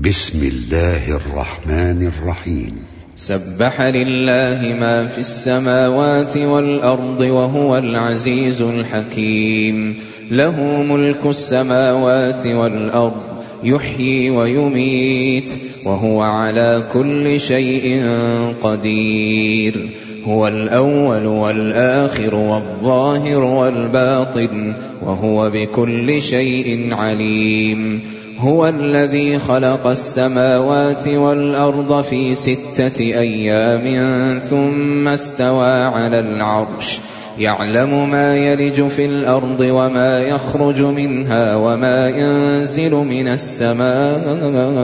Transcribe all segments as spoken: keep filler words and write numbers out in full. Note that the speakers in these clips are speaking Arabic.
بسم الله الرحمن الرحيم. سبح لله ما في السماوات والأرض وهو العزيز الحكيم. له ملك السماوات والأرض يحيي ويميت وهو على كل شيء قدير. هو الأول والآخر والظاهر والباطن وهو بكل شيء عليم. هو الذي خلق السماوات والأرض في ستة أيام ثم استوى على العرش يعلم ما يلج في الأرض وما يخرج منها وما ينزل من السماء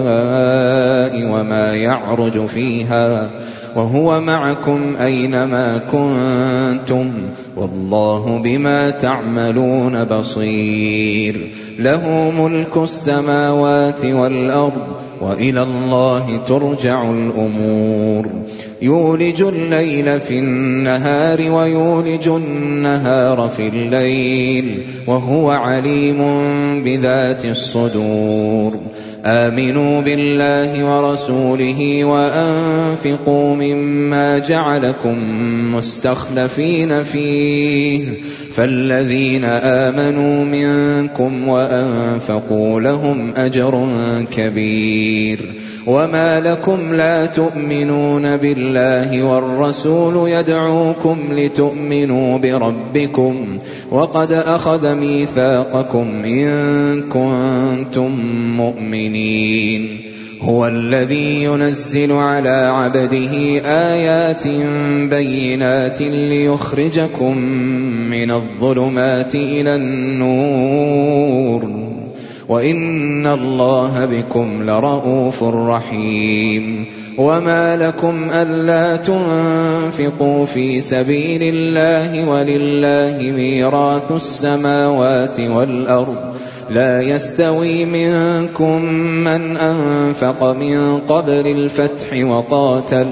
وما يعرج فيها وهو معكم أينما كنتم والله بما تعملون بصير. له ملك السماوات والأرض وإلى الله ترجع الأمور. يولج الليل في النهار ويولج النهار في الليل وهو عليم بذات الصدور. آمنوا بالله ورسوله وأنفقوا مما جعلكم مستخلفين فيه فالذين آمنوا منكم وأنفقوا لهم أجر كبير. وما لكم لا تؤمنون بالله والرسول يدعوكم لتؤمنوا بربكم وقد أخذ ميثاقكم إن كنتم مؤمنين. هو الذي ينزل على عبده آيات بينات ليخرجكم من الظلمات إلى النور وإن الله بكم لرءوف رحيم. وما لكم ألا تنفقوا في سبيل الله ولله ميراث السماوات والأرض لا يستوي منكم من أنفق من قبل الفتح وقاتل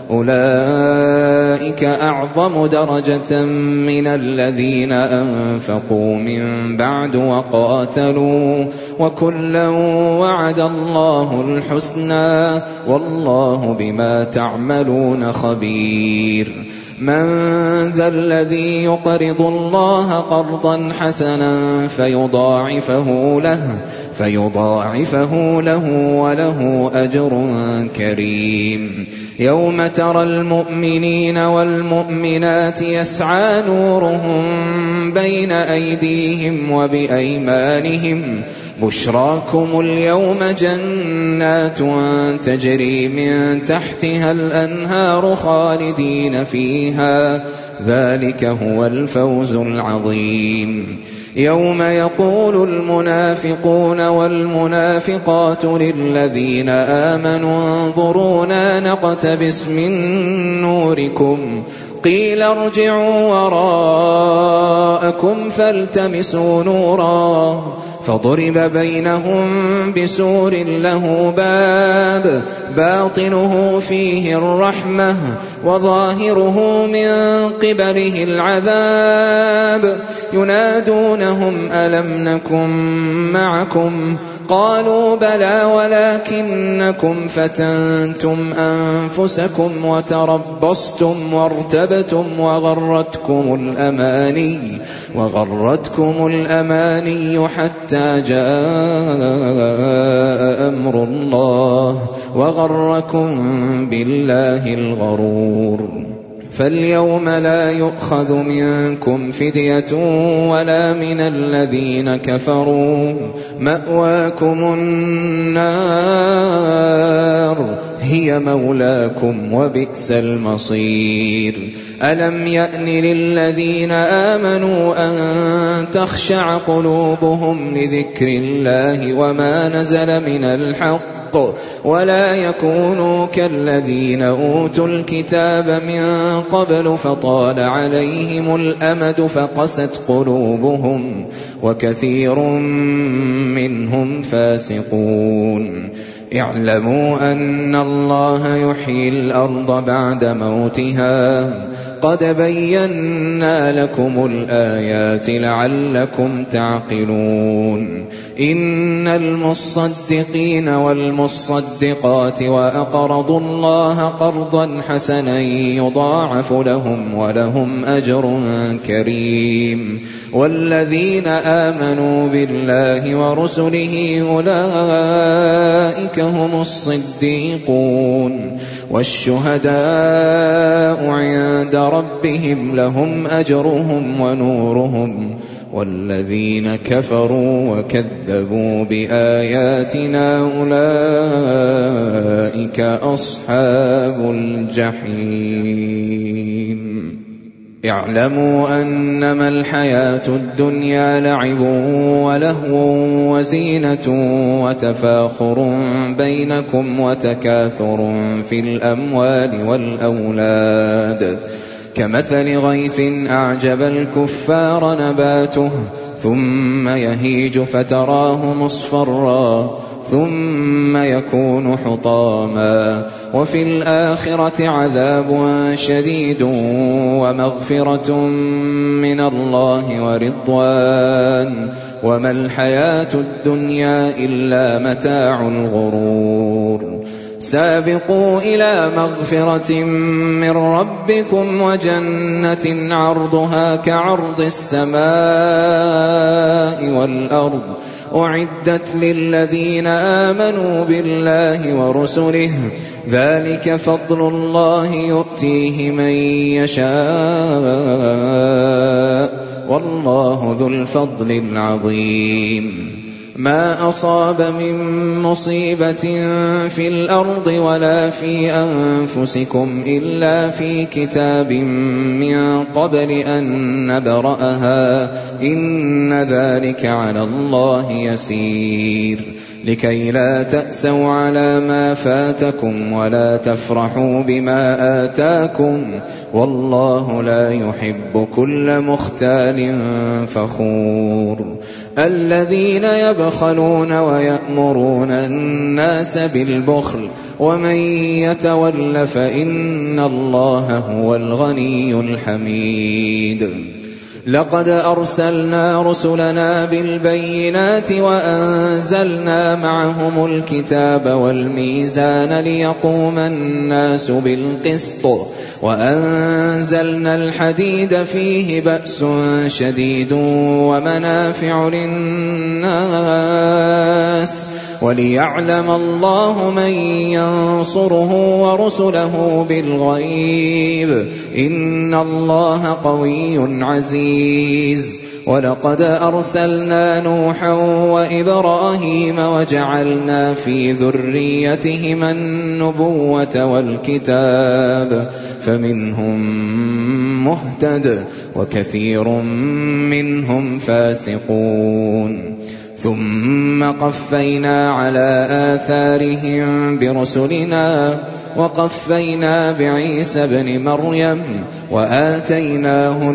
أولئك أعظم درجة من الذين أنفقوا من بعد وقاتلوا وكلا وعد الله الحسنى والله بما تعملون خبير. من ذا الذي يقرض الله قرضا حسنا فيضاعفه له فيضاعفه له وله أجر كريم. يوم ترى المؤمنين والمؤمنات يسعى نورهم بين أيديهم وبأيمانهم بشراكم اليوم جنات تجري من تحتها الأنهار خالدين فيها ذلك هو الفوز العظيم. يوم يقول المنافقون والمنافقات للذين آمنوا انظرونا نقتبس من نوركم قيل ارجعوا وراءكم فالتمسوا نورا فضرب بينهم بسور له باب باطنه فيه الرحمة وظاهره من قبله العذاب ينادونهم ألم نكن معكم قالوا بلى ولكنكم فتنتم أنفسكم وتربصتم وارتبتم وغرتكم الأماني وغرتكم الأماني حتى جاء أمر الله وغركم بالله الغرور. فاليوم لا يؤخذ منكم فدية ولا من الذين كفروا مأواكم النار هي مولاكم وبئس المصير. ألم يأن للذين آمنوا أن تخشع قلوبهم لذكر الله وما نزل من الحق ولا يكونوا كالذين أوتوا الكتاب من قبل فطال عليهم الأمد فقست قلوبهم وكثير منهم فاسقون. اعلموا أن الله يحيي الأرض بعد موتها قد بينا لكم الآيات لعلكم تعقلون إن المصدقين والمصدقات وأقرضوا الله قرضا حسنا يضاعف لهم ولهم أجر كريم والذين آمنوا بالله ورسله أولئك هم الصديقون والشهداء عند ربهم لهم أجرهم ونورهم والذين كفروا وكذبوا بآياتنا أولئك أصحاب الجحيم اعلموا أنما الحياة الدنيا لعب ولهو وزينة وتفاخر بينكم وتكاثر في الأموال والأولاد كمثل غيث أعجب الكفار نباته ثم يهيج فتراه مصفرا ثم يكون حطاما وفي الآخرة عذاب شديد ومغفرة من الله ورضوان وما الحياة الدنيا إلا متاع الغرور سابقوا إلى مغفرة من ربكم وجنة عرضها كعرض السماء والأرض أعدت للذين آمنوا بالله ورسله ذلك فضل الله يؤتيه من يشاء والله ذو الفضل العظيم ما أصاب من مصيبة في الأرض ولا في أنفسكم إلا في كتاب من قبل أن نبرأها إن ذلك على الله يسير لكي لا تأسوا على ما فاتكم ولا تفرحوا بما آتاكم والله لا يحب كل مختال فخور الذين يبخلون ويأمرون الناس بالبخل ومن يتول فإن الله هو الغني الحميد لقد أرسلنا رسلنا بالبينات وأنزلنا معهم الكتاب والميزان ليقوم الناس بالقسط وأنزلنا الحديد فيه بأس شديد ومنافع للناس وليعلم الله من ينصره ورسله بالغيب إن الله قوي عزيز ولقد أرسلنا نوحا وإبراهيم وجعلنا في ذريتهما النبوة والكتاب فمنهم مهتد وكثير منهم فاسقون ثم قفينا على آثارهم برسلنا وقفينا بعيسى ابن مريم وآتيناه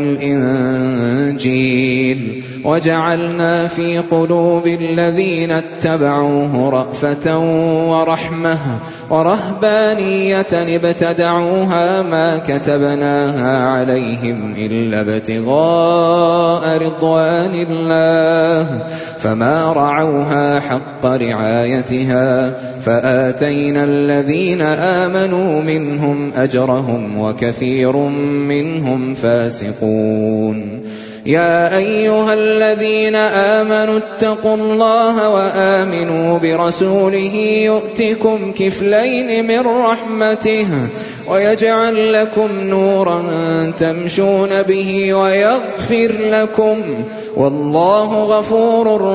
الإنجيل وجعلنا في قلوب الذين اتبعوه رأفة ورحمة ورهبانية ابتدعوها ما كتبناها عليهم إلا ابتغاء رضوان الله فما رعوها حق رعايتها فآتينا الذين آمنوا منهم أجرهم وكثير منهم فاسقون يا أيها الذين آمنوا اتقوا الله وآمنوا برسوله يؤتكم كفلين من رحمته ويجعل لكم نورا تمشون به ويغفر لكم والله غفور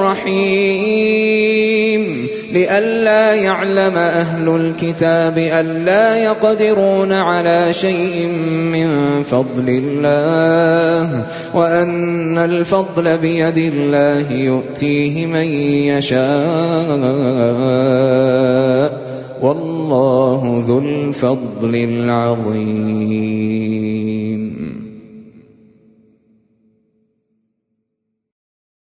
رحيم لئلا يعلم أهل الكتاب ألا يقدرون على شيء من فضل الله وأن الفضل بيد الله يؤتيه من يشاء والله ذو الفضل العظيم.